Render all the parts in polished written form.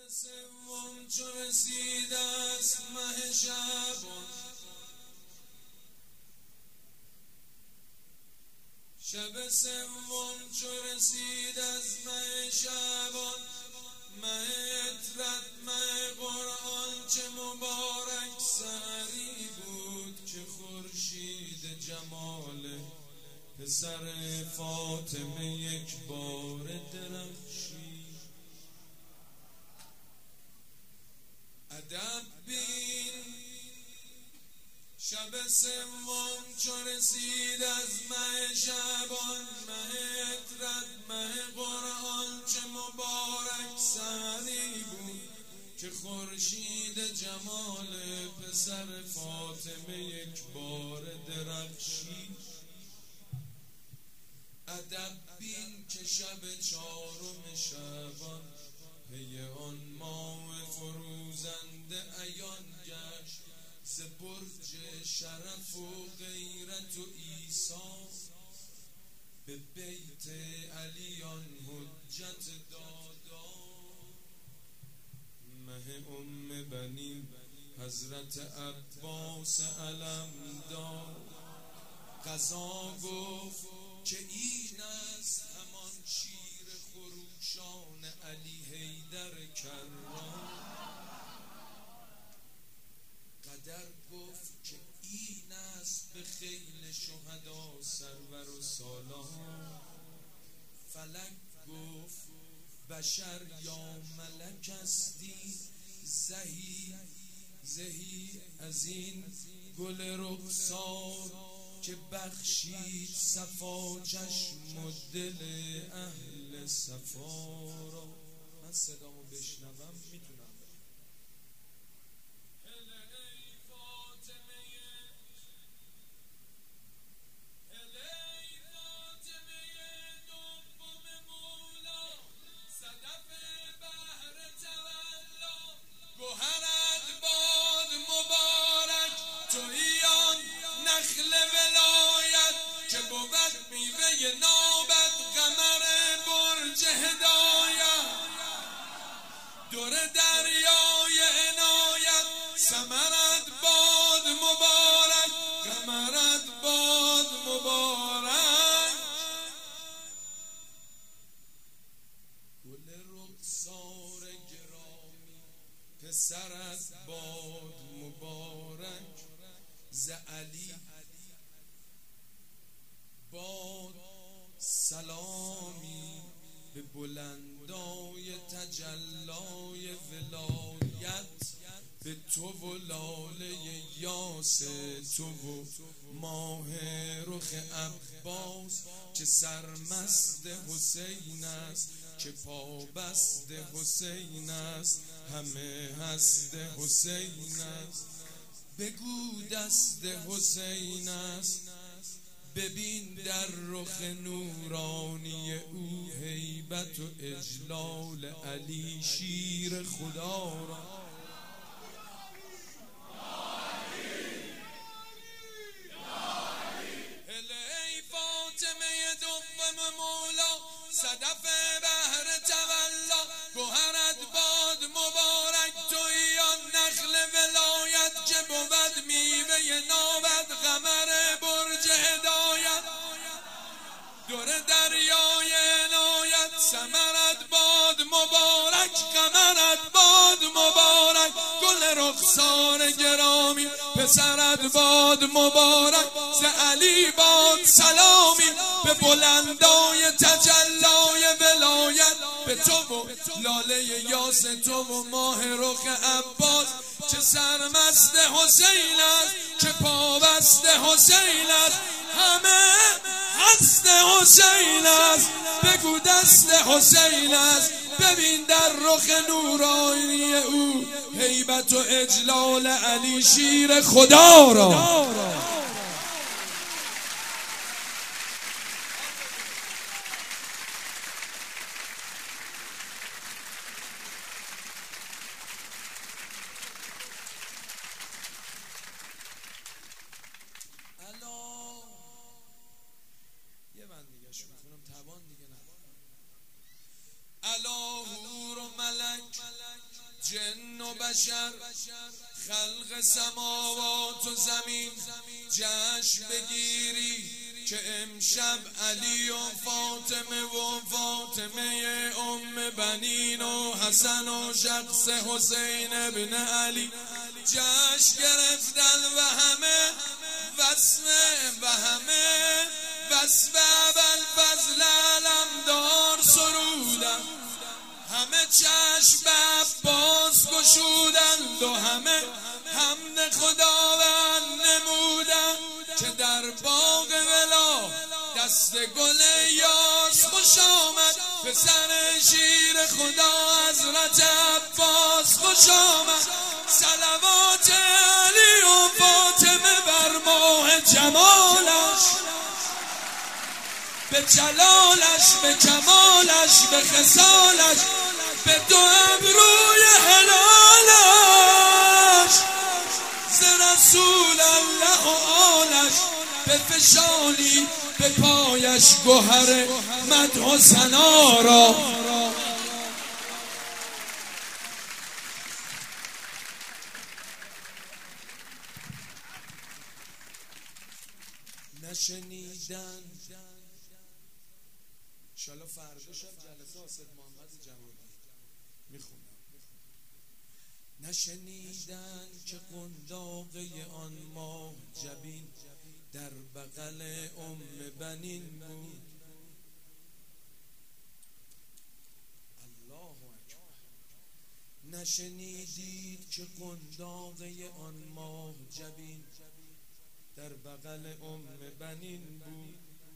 سوم چو رسید از مه شعبان، شب سوم چو رسید از مه شعبان، مه عطرت مه قرآن چه مبارک سحری بود که خورشید جمال پسر فاطمه یک بار درخشید. ادب بین شب سوم چو رسید از مه شعبان، مه عطرت مه قرآن چه مبارک سحری بود که خورشید جمال پسر فاطمه یک بار درخشید. ادب بین که شب چهارم شعبان، پی آن ماه فروزنده عیان گشت ز برج شرف و غیرت و ایثار، به بیت علی آن حجت دادا. مه ام بنی حضرت عباس علمدار، قضا گفت که این است همان شیر خروشان علی حیدر کرام. قدر گفت که این است به خیل شهدا سرور و سالار. فلک گفت بشر یا ملک استی، زهی از این گل رخسار که بخشید صفا چشم و دل اهل صفا را. من صدامو بشنوم میتونم نخل ولایت که بود میوه نابد قمر برج هدایت، دور دریای عنایت ثمرت باد مبارک، قمرت باد مبارک. گل رخسار گرامی پسرت باد مبارک، ز علی باد سلامی به بلندای تجلای ولایت، به تو و لاله یاس تو و ماه رخ عباس که سرمست حسین است، که پابست حسین است، همه هست حسین است. بگو دست حسین است، ببین در رخ نورانی او هیبت و اجلال علی شیر خدا را. ای فاطمه دوم مولا، صدف بحر تولا، گوهرت باد مبارک تویی آن نخل ولایت که بود میوه نابد قمر برج هدایت، دور دریای عنایت ثمرت باد مبارک، قمرت باد مبارک. گل رخسار گرامی پسرت باد مبارک، ز علی باد سلامی به بلندای تجلای ولایت، به تو و لاله یاس تو و ماه رخ عباس که سرمست حسین است، که پابست حسین است، همه هست حسین است. بگو دست حسین است، ببین در رخ نورانی او هیبت و اجلال علی شیر خدا را. یه بند دیگه شو میخونم توان دیگه نه. الا حور و ملک جن و بشر خلق سماوات و زمین جشن بگیری که امشب علی و فاطمه ام بنین و حسن و شخص حسین ابن علی جشن گرفتن و همه وصف ابوالفضل علمدار سرودن، همه چشم عباس گشودند و همه حمد خداوند نمودند که در باغ ولا دست گل یاس خوش آمد، پسر شیر خدا حضرت عباس خوش آمد. صلوات علی و فاطمه بر ماه جمالش، به جلالش، به کمالش، به خصالش، به دو ابروی هلالش، ز رسول الله و آلش بفشانی به پایش گوهر مدح و ثنا را. نشنیدن انشالله فردا شب جلسه آسد محمد جوادی میخونم. نشنیدن که قنداقه آن ماه جبین در بغل ام بنین بود. الله اکبر. نشنیدید که قنداقه آن ماه جبین در بغل ام بنین بود.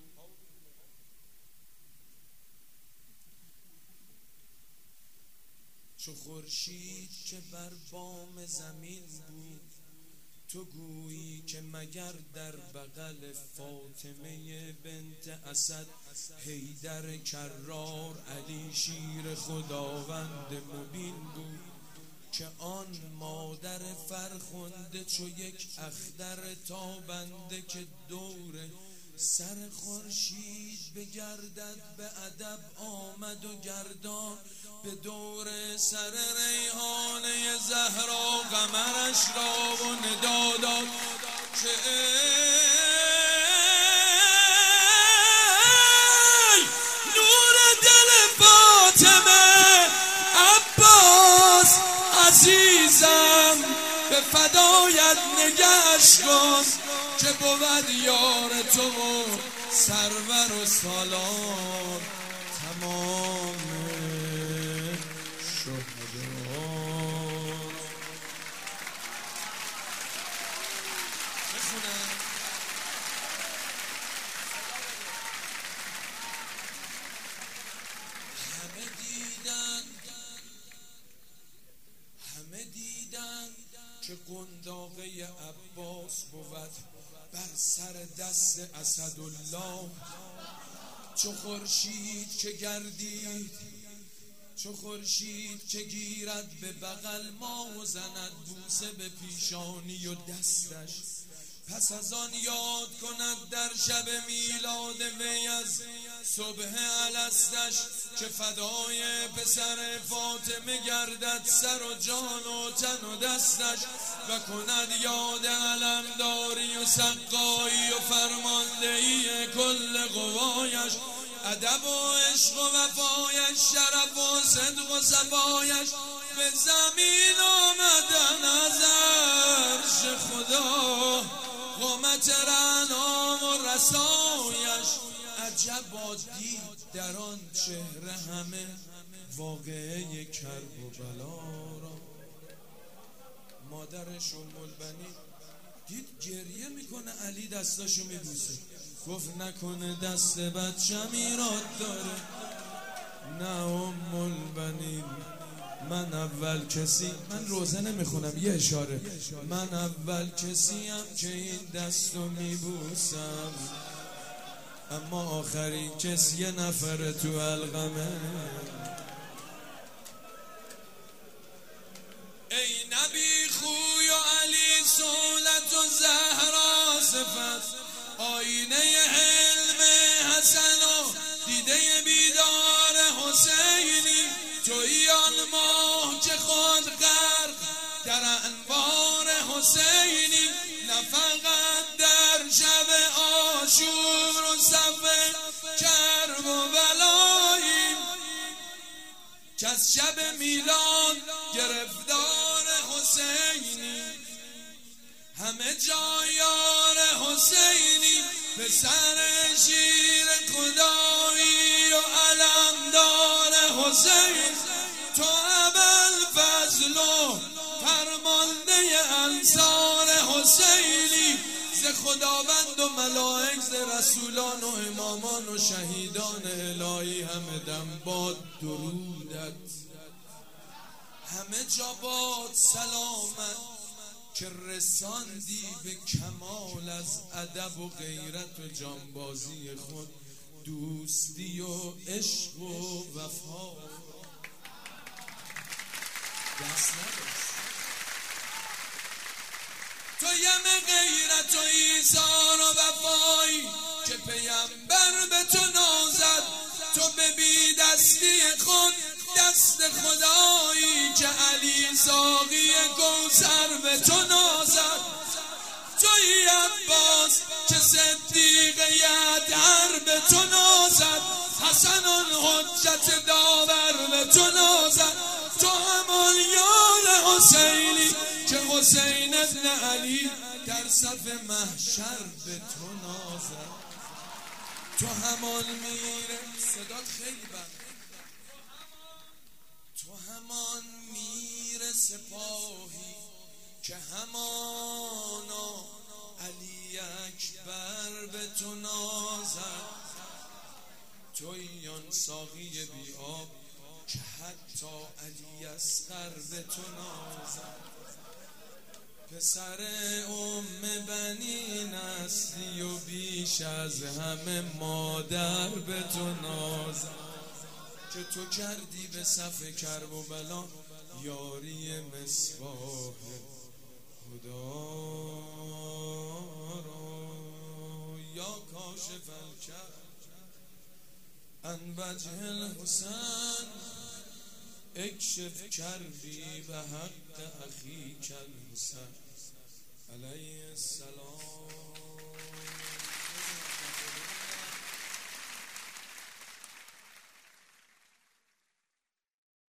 چو خورشید که بر بام زمین بود، تو گویی که مگر در بغل فاطمه بنت اسد حیدر کرار علی شیر خداوند مبین بود، که آن مادر فرخنده چو یک اختر تابنده که دور سر خورشید بگردد به ادب آمد و گردان، به دور سر ریحانه زهرا قمرش را و ندا داد که ای نور دل فاطمه عباس عزیزم، به فدایت نگهش کن که بود یار تو و سرور و سالار تمام شهدا. بخونم همه دیدن که قنداقه عباس بود بر سر دست اسدالله. چو خورشید که گردید، چو خورشید که گیرد به بغل ما و زند بوسه به پیشانی و دستش، پس از آن یاد کند در شب میلاد وی از صبح الستش، که فدای پسر فاطمه گردد سر و جان و تن و دستش، و کند یاد علمداری و سقایی و فرماندهی کل قوایش، ادب و عشق و وفایش، شرف و صدق و صفایش، به زمین آمدن از عرش خدا، قامت رعنام و رسایش، عجبا دید در آن چهره همه واقعه کرب و بلا را. مادرش ام البنین دید گریه میکنه، علی دستاشو میبوسه، گفت نکنه دست بچم ایراد داره. نه ام البنین، من اول کسی، من روزه نمیخونم یه اشاره، من اول کسیم که این دستو میبوسم، اما آخرین کس یه نفر تو حلقمه. ای نبی خوی و علی سولت و زهرا صفت، آینه علم حسن و دیده بیدار حسینی، تویی آن ماه که خود حسینی، نه فقط در شب عاشور و صف کرب و بلایی، که از شب میلاد گرفتار حسینی، همه جا یار حسینی، به سر شیر خدایی و علمدار حسین. تو ابوالفضل و فرمانده انصار حسینی، ز خداوند و ملائک، ز رسولان و امامان و شهیدان الهی، همه دم باد درودت، همه جا باد سلامت، که رساندی به کمال از ادب و غیرت و جانبازی خود، دوستی و عشق و وفا. دست ندست تو یم غیرت و ایثار و وفایی، که پیمبر به تو نازد، تو به بی دستی خود دست خدایی، که علی ساقی کوثر به تو نازد. توی عباس که صدیق یدهر به تو نازد، حسن حجت داور به تو نازد. تو همان یار حسینی، که حسین ابن علی در صف محشر به تو نازد. تو همان میر، صدات خیلی بد، تو همان میر سپاهی، که همانا علی اکبر به تو نازد. توی آن ساقی بی آب، که حتی علی اصغر به تو نازد. پسر بنی هستی و بیش از همه مادر به تو نازد، که تو کردی به صف کرب و بلا یاری مصباح خدا را. یا کاشف الکرب عن وجه الحسین، اکشف کربی به حق اخیک الحسین علیه السلام.